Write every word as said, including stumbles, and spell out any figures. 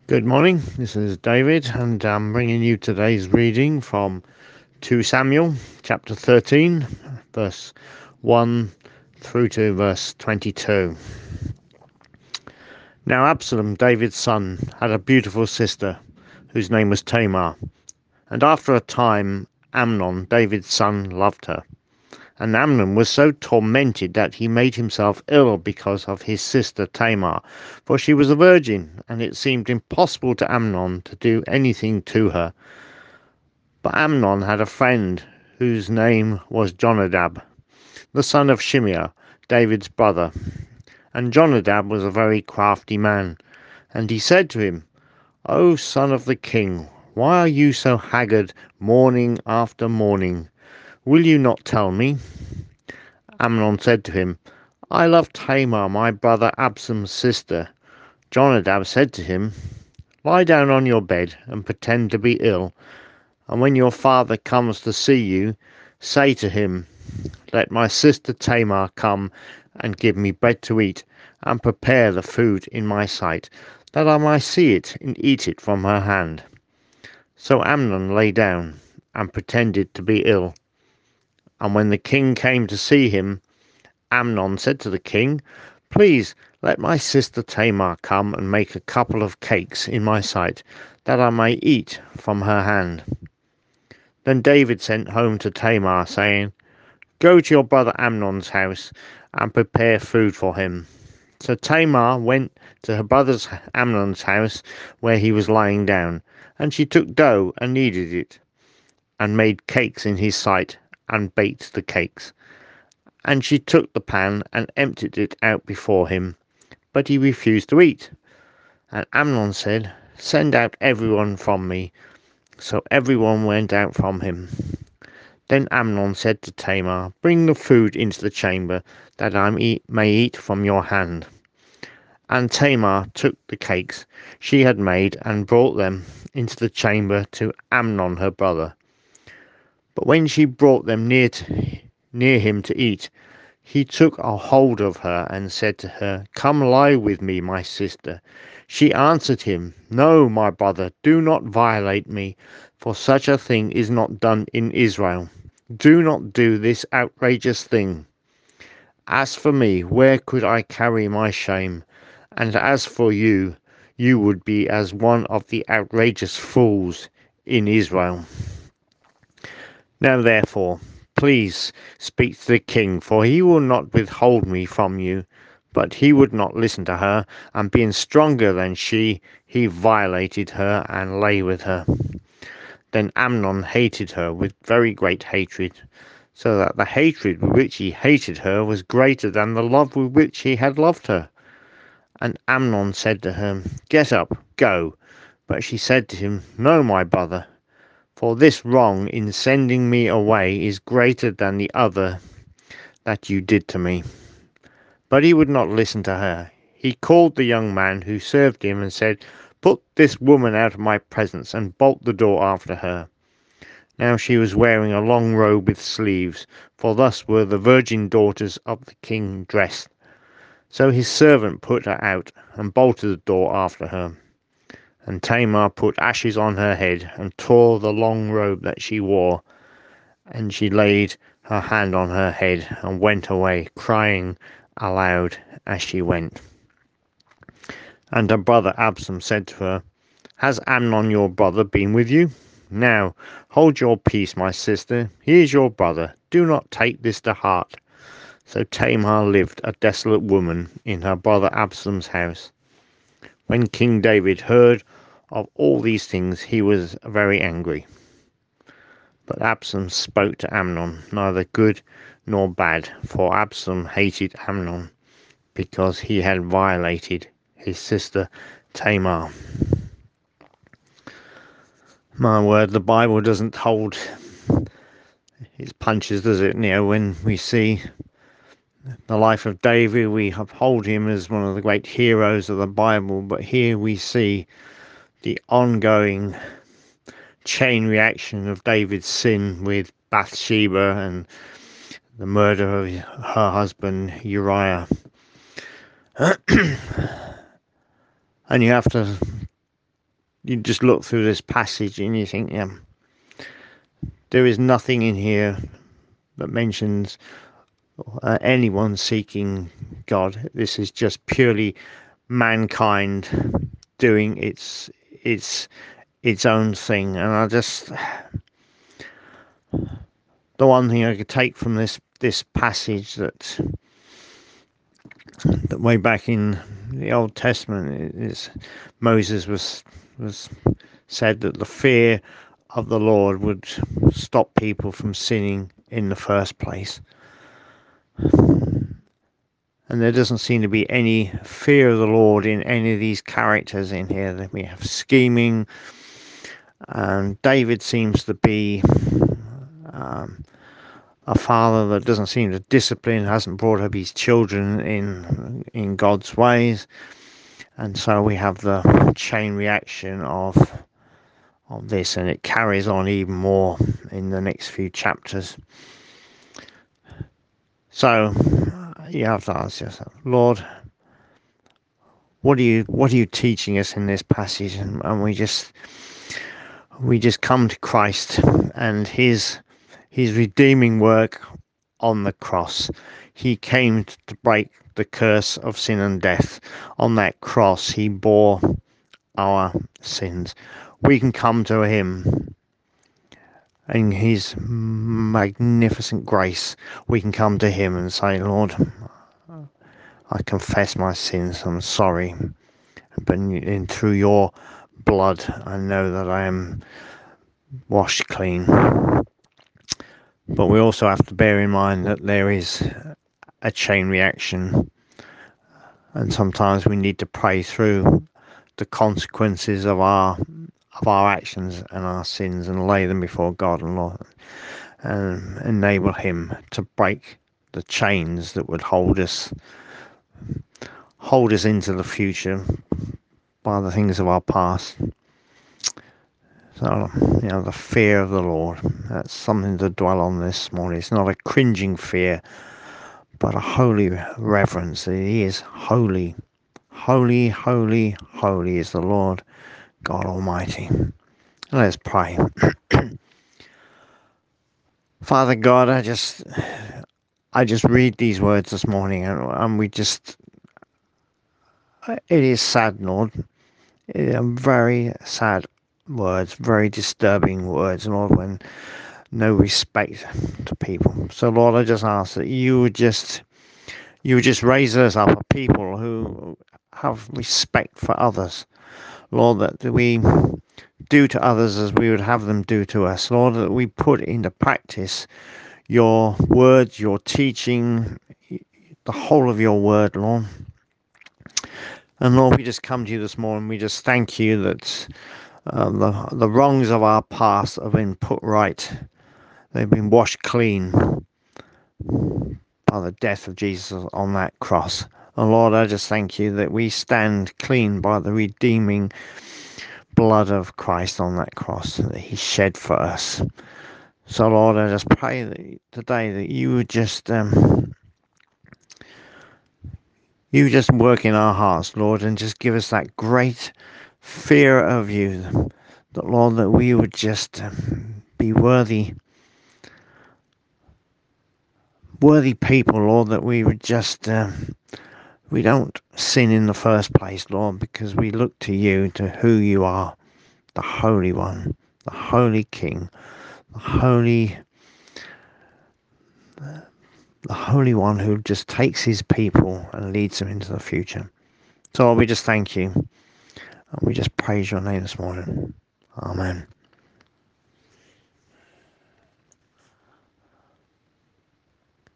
Good morning, this is David, and I'm bringing you today's reading from Second Samuel chapter thirteen, verse one through to verse twenty-two. Now Absalom, David's son, had a beautiful sister, whose name was Tamar, and after a time Amnon, David's son, loved her. And Amnon was so tormented that he made himself ill because of his sister Tamar, for she was a virgin, and it seemed impossible to Amnon to do anything to her. But Amnon had a friend whose name was Jonadab, the son of Shimeah, David's brother. And Jonadab was a very crafty man. And he said to him, O son of the king, why are you so haggard morning after morning? Will you not tell me? Amnon said to him, I love Tamar, my brother Absalom's sister. Jonadab said to him, Lie down on your bed and pretend to be ill, and when your father comes to see you, say to him, Let my sister Tamar come and give me bread to eat, and prepare the food in my sight, that I may see it and eat it from her hand. So Amnon lay down and pretended to be ill. And when the king came to see him, Amnon said to the king, Please let my sister Tamar come and make a couple of cakes in my sight, that I may eat from her hand. Then David sent home to Tamar, saying, Go to your brother Amnon's house and prepare food for him. So Tamar went to her brother Amnon's house where he was lying down, and she took dough and kneaded it, and made cakes in his sight, and baked the cakes. And she took the pan and emptied it out before him, but he refused to eat. And Amnon said, Send out everyone from me. So everyone went out from him. Then Amnon said to Tamar, Bring the food into the chamber, that I may eat from your hand. And Tamar took the cakes she had made and brought them into the chamber to Amnon her brother. But when she brought them near to, near him to eat, he took a hold of her and said to her, Come lie with me, my sister. She answered him, No, my brother, do not violate me, for such a thing is not done in Israel. Do not do this outrageous thing. As for me, where could I carry my shame? And as for you, you would be as one of the outrageous fools in Israel. Now therefore, please speak to the king, for he will not withhold me from you. But he would not listen to her, and being stronger than she, he violated her and lay with her. Then Amnon hated her with very great hatred, so that the hatred with which he hated her was greater than the love with which he had loved her. And Amnon said to her, Get up, go. But she said to him, No, my brother, for this wrong in sending me away is greater than the other that you did to me. But he would not listen to her. He called the young man who served him and said, Put this woman out of my presence, and bolt the door after her. Now she was wearing a long robe with sleeves, for thus were the virgin daughters of the king dressed. So his servant put her out, and bolted the door after her. And Tamar put ashes on her head, and tore the long robe that she wore. And she laid her hand on her head, and went away, crying aloud as she went. And her brother Absalom said to her, Has Amnon your brother been with you? Now hold your peace, my sister. He is your brother. Do not take this to heart. So Tamar lived a desolate woman in her brother Absalom's house. When King David heard of all these things, he was very angry. But Absalom spoke to Amnon, neither good nor bad, for Absalom hated Amnon, because he had violated his sister Tamar. My word, the Bible doesn't hold its punches, does it? You know, when we see the life of David, we uphold him as one of the great heroes of the Bible, but here we see the ongoing chain reaction of David's sin with Bathsheba and the murder of her husband Uriah. And you have to you just look through this passage and you think, yeah, there is nothing in here that mentions uh, anyone seeking God. This is just purely mankind doing its its its own thing. And I just, the one thing I could take from this this passage that that way back in the Old Testament is Moses was was said that the fear of the Lord would stop people from sinning in the first place. And there doesn't seem to be any fear of the Lord in any of these characters in here. That we have scheming, and David seems to be um, a father that doesn't seem to discipline, hasn't brought up his children in in God's ways, and so we have the chain reaction of of this, and it carries on even more in the next few chapters. So you have to ask yourself, Lord, what are you what are you teaching us in this passage? And, and we just we just come to Christ and his his redeeming work on the cross. He came to break the curse of sin and death. On that cross, he bore our sins. We can come to him in his magnificent grace. We can come to him and say, Lord, I confess my sins. I'm sorry. But in, in, through your blood, I know that I am washed clean. But we also have to bear in mind that there is a chain reaction, and sometimes we need to pray through the consequences of our of our actions and our sins and lay them before God and Lord, and enable him to break the chains that would hold us hold us into the future by the things of our past. So, you know, the fear of the Lord, that's something to dwell on this morning. It's not a cringing fear, but a holy reverence. He is holy. Holy, holy, holy is the Lord God Almighty. Let's pray. Father God, I just I just read these words this morning, and, and we just, it is sad, Lord. It are very sad words, very disturbing words, Lord, when no respect to people. So, Lord, I just ask that you would just, you would just raise us up, a people who have respect for others. Lord, that we do to others as we would have them do to us. Lord, that we put into practice your words, your teaching, the whole of your word, Lord. And Lord, we just come to you this morning. We just thank you that uh, the, the wrongs of our past have been put right. They've been washed clean by the death of Jesus on that cross. And Lord, I just thank you that we stand clean by the redeeming blood of Christ on that cross that he shed for us. So Lord, I just pray that today that you would just um, you just work in our hearts, Lord, and just give us that great fear of you, that Lord, that we would just um, be worthy worthy people, Lord, that we would just um, we don't sin in the first place, Lord, because we look to you, to who you are, the Holy One, the Holy King, the Holy the Holy One who just takes his people and leads them into the future. So Lord, we just thank you, and we just praise your name this morning. Amen.